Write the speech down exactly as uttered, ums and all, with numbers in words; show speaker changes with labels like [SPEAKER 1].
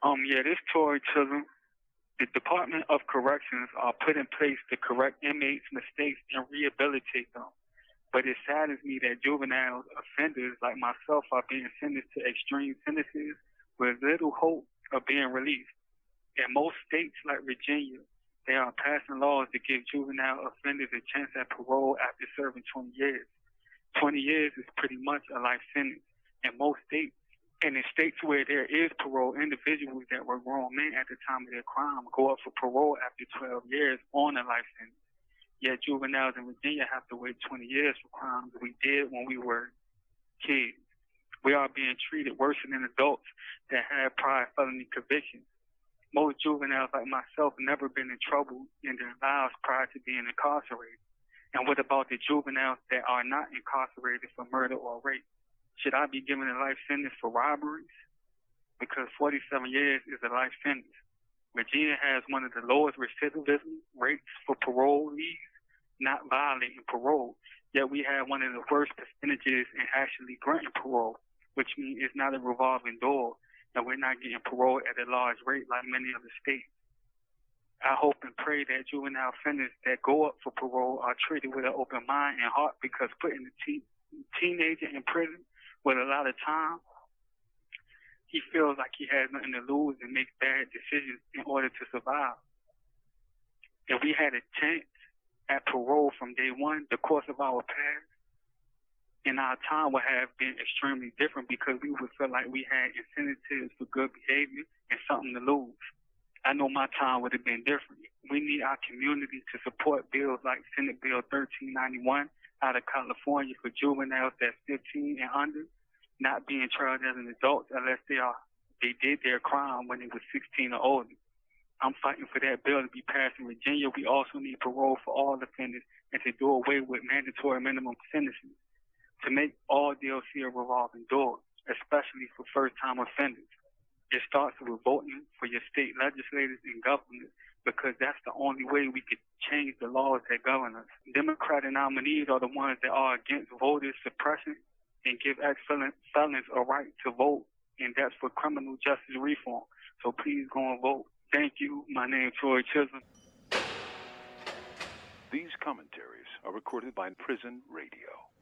[SPEAKER 1] Um, yeah, this Tory Chisholm. The Department of Corrections are put in place to correct inmates' mistakes and rehabilitate them. But it saddens me that juvenile offenders like myself are being sentenced to extreme sentences with little hope of being released. In most states like Virginia, they are passing laws to give juvenile offenders a chance at parole after serving twenty years. twenty years is pretty much a life sentence. In most states, and in states where there is parole, individuals that were grown men at the time of their crime go up for parole after twelve years on a life sentence. Yet juveniles in Virginia have to wait twenty years for crimes we did when we were kids. We are being treated worse than adults that have prior felony convictions. Most juveniles like myself never been in trouble in their lives prior to being incarcerated. And what about the juveniles that are not incarcerated for murder or rape? Should I be given a life sentence for robberies? Because forty-seven years is a life sentence. Virginia has one of the lowest recidivism rates for parolees not violating parole, yet we have one of the worst percentages in actually granting parole, which means it's not a revolving door, and we're not getting parole at a large rate like many other states. I hope and pray that juvenile offenders that go up for parole are treated with an open mind and heart, because putting a teen, teenager in prison with a lot of time, he feels like he has nothing to lose and makes bad decisions in order to survive. If we had a chance at parole from day one, the course of our past and our time would have been extremely different, because we would feel like we had incentives for good behavior and something to lose. I know my time would have been different. We need our community to support bills like Senate Bill thirteen ninety-one out of California for juveniles that's fifteen and under, not being charged as an adult unless they are they did their crime when they were sixteen or older. I'm fighting for that bill to be passed in Virginia. We also need parole for all offenders and to do away with mandatory minimum sentences, to make all D L C a revolving door, especially for first-time offenders. It starts with voting for your state legislators and governors, because that's the only way we could change the laws that govern us. Democratic nominees are the ones that are against voter suppression and give ex-felons a right to vote, and that's for criminal justice reform. So please go and vote. Thank you. My name is Troy Chisholm.
[SPEAKER 2] These commentaries are recorded by Prison Radio.